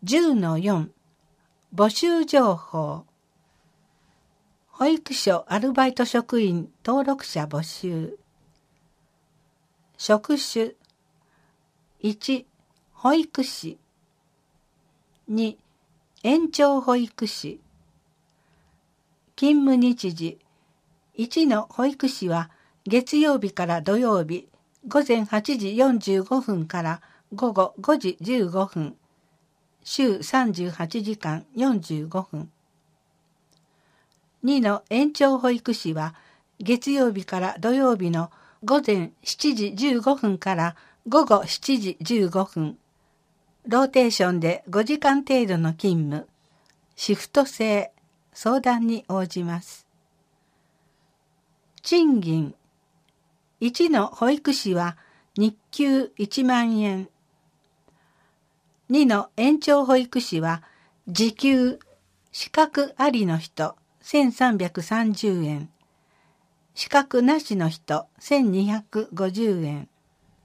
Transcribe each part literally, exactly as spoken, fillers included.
じゅうのよん 募集情報。保育所アルバイト職員登録者募集。職種。いち、保育士。に、園長保育士。勤務日時。いちの保育士は月曜日から土曜日ごぜんはちじよんじゅうごふんからごごごじじゅうごふん。週さんじゅうはちじかんよんじゅうごふん。にの園長保育士は月曜日から土曜日のごぜんしちじじゅうごふんからごごしちじじゅうごふん。ローテーションでごじかん程度の勤務。シフト制。相談に応じます。賃金。いちの保育士は日給いちまんえん。にの園長保育士は時給資格ありの人せんさんびゃくさんじゅうえん。資格なしの人せんにひゃくごじゅうえん。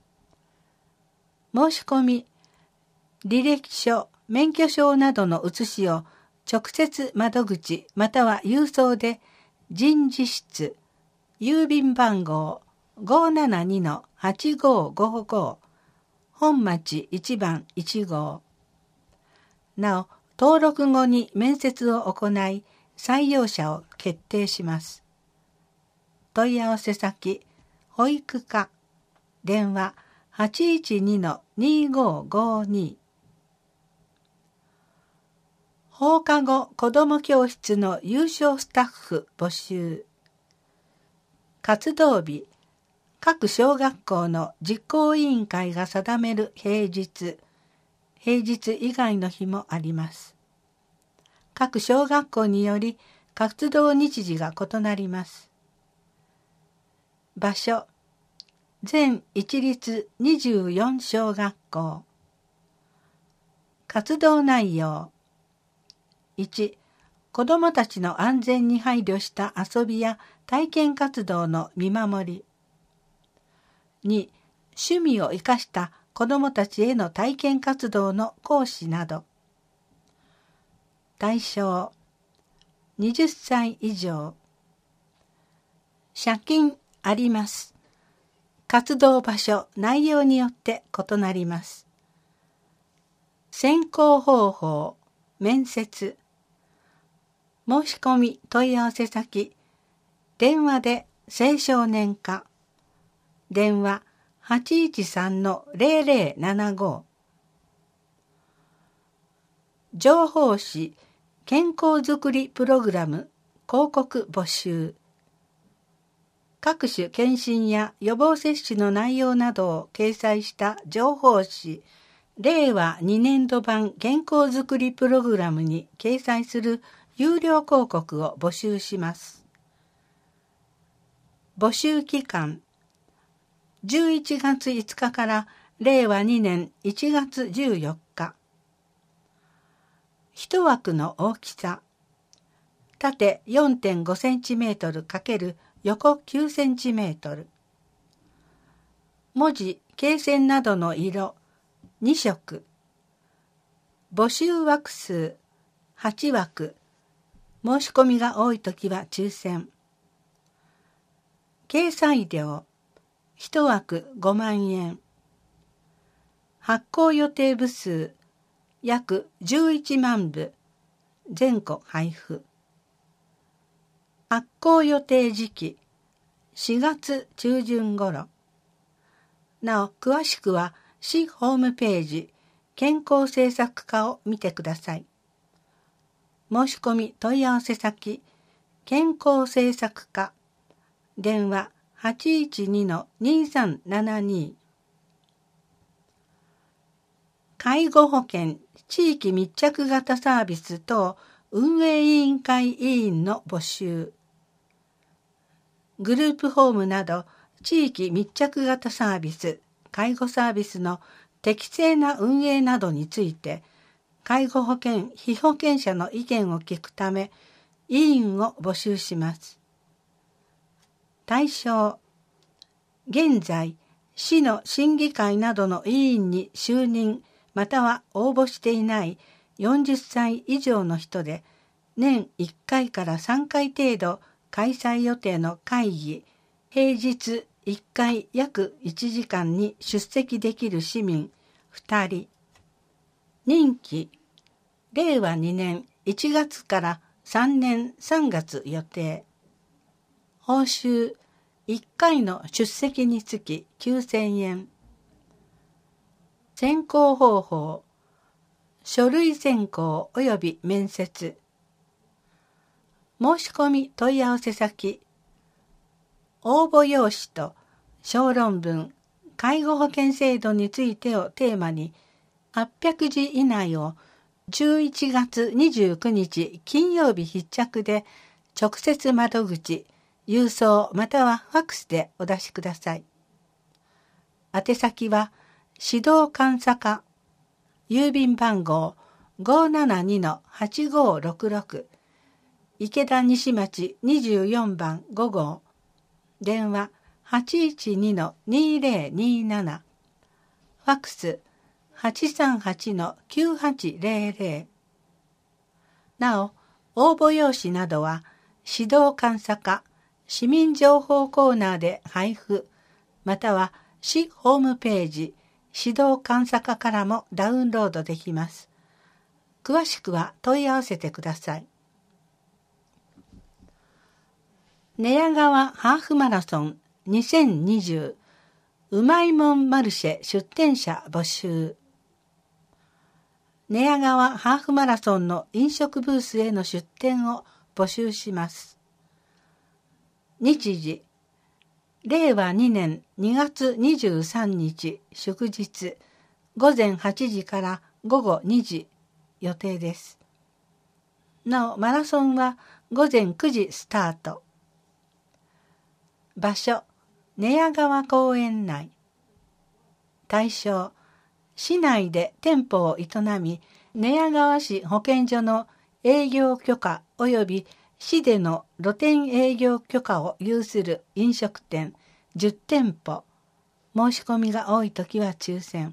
申し込み。履歴書、免許証などの写しを直接窓口または郵送で人事室、郵便番号 ごーななにのはちごーごーごー、本町いちばんいち号。なお、登録後に面接を行い、採用者を決定します。問い合わせ先、保育課、電話 はちいちにのにごーごーに。放課後子ども教室の有償スタッフ募集。活動日。各小学校の実行委員会が定める平日。平日以外の日もあります。各小学校により活動日時が異なります。場所。全一律にじゅうよん小学校。活動内容。いち、子どもたちの安全に配慮した遊びや体験活動の見守り。に、趣味を生かした子どもたちへの体験活動の講師など。対象、はたち以上。借金あります。活動場所、内容によって異なります。選考方法、面接。申し込み問い合わせ先、電話で青少年課、電話 はちいちさんのぜろぜろななご。情報誌、健康づくりプログラム、広告募集。各種検診や予防接種の内容などを掲載した情報誌、れいわにねんど版健康づくりプログラムに掲載する有料広告を募集します。募集期間。じゅういちがついつかかられいわにねんいちがつじゅうよっか。一枠の大きさ。縦 よんてんごセンチメートル×横きゅうセンチメートル。文字、罫線などの色に色。募集枠数はち枠。申し込みが多いときは抽選。掲載料一枠ごまんえん。発行予定部数約じゅういちまんぶ。全戸配布。発行予定時期しがつ中旬頃。なお詳しくは市ホームページ健康政策課を見てください。申し込み問い合わせ先、健康政策課、電話 はちいちにのにさんななに。介護保険地域密着型サービス等運営委員会委員の募集。グループホームなど地域密着型サービス、介護サービスの適正な運営などについて、介護保険被保険者の意見を聞くため、委員を募集します。対象、現在、市の審議会などの委員に就任または応募していないよんじゅっさい以上の人で年いっかいからさんかい程度開催予定の会議、平日いっかい約いちじかんに出席できる市民ふたり。任期、れいわにねんいちがつからさんねんさんがつ予定。報酬、いっかいの出席につききゅうせんえん。選考方法、書類選考及び面接。申し込み問い合わせ先、応募用紙と小論文、介護保険制度についてをテーマに、はっぴゃくじ以内をじゅういちがつにじゅうくにち金曜日必着で直接窓口、郵送またはファックスでお出しください。宛先は指導監査課、郵便番号 ごーななにのはちごーろくろく、池田西町にじゅうよんばんごごう、電話 はちいちにのにぜろになな、ファックス はちさんはちのきゅうはちぜろぜろ。なお、応募用紙などは指導監査課市民情報コーナーで配布、または市ホームページ指導監査課からもダウンロードできます。詳しくは問い合わせてください。寝屋川ハーフマラソンにせんにじゅううまいもんマルシェ出店者募集。寝屋川ハーフマラソンの飲食ブースへの出店を募集します。日時、れいわにねんにがつにじゅうさんにち祝日、ごぜんはちじからごごにじ予定です。なお、マラソンはごぜんくじスタート。場所、寝屋川公園内。対象、市内で店舗を営み、寝屋川市保健所の営業許可及び市での露店営業許可を有する飲食店じゅってんぽ。申し込みが多いときは抽選。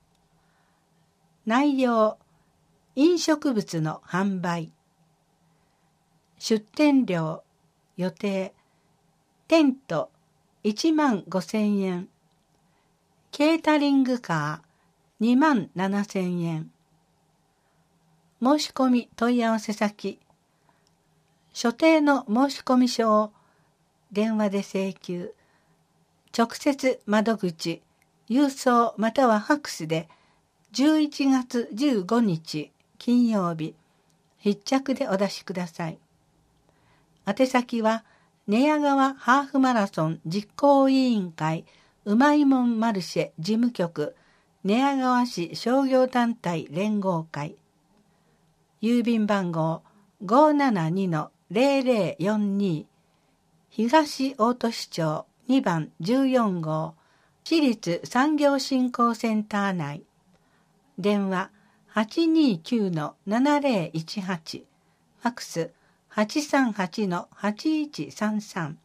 内容、飲食物の販売。出店料、予定、テントいちまんごせんえん。ケータリングカーにまんななせんえん。申し込み問い合わせ先、所定の申し込み書を電話で請求、直接窓口、郵送またはファックスでじゅういちがつじゅうごにち金曜日、必着でお出しください。宛先は寝屋川ハーフマラソン実行委員会うまいもんマルシェ事務局寝屋川市商業団体連合会、郵便番号 ごーななにのぜろぜろよんに、東大都市町にばんじゅうよんごう、市立産業振興センター内。電話 はちにきゅうのななぜろいちはち、ファックス はちさんはちのはちいちさんさん。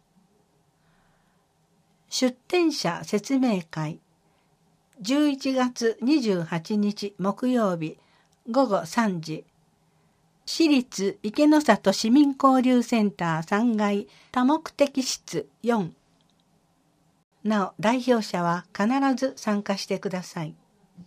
出店者説明会、じゅういちがつにじゅうはちにち木曜日ごごさんじ、市立池の里市民交流センターさんがい多目的室よん。なお、代表者は必ず参加してください。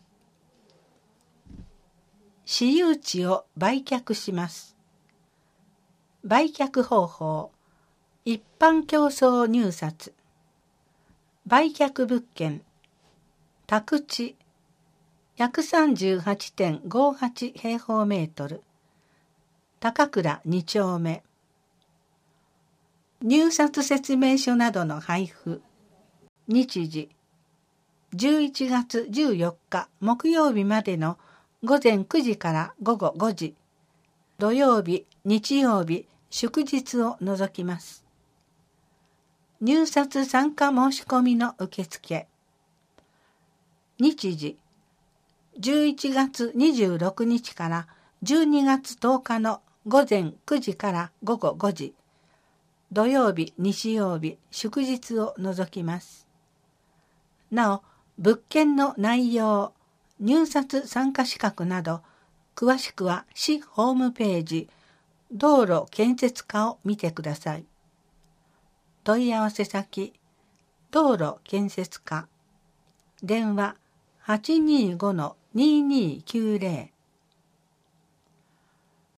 私有地を売却します。売却方法、一般競争入札。売却物件、宅地 ひゃくさんじゅうはちてんごはち 平方メートル。高倉にちょうめ。入札説明書などの配布。日時、じゅういちがつじゅうよっか木曜日までのごぜんくじからごごごじ。土曜日、日曜日、祝日を除きます。入札参加申し込みの受付。日時、じゅういちがつにじゅうろくにちからじゅうにがつとおかのごぜんくじからごごごじ。土曜日、日曜日、祝日を除きます。なお、物件の内容、入札参加資格など、 詳しくは市ホームページ道路建設課を見てください。問い合わせ先道路建設課、電話 はちにーごのにーにーきゅうぜろ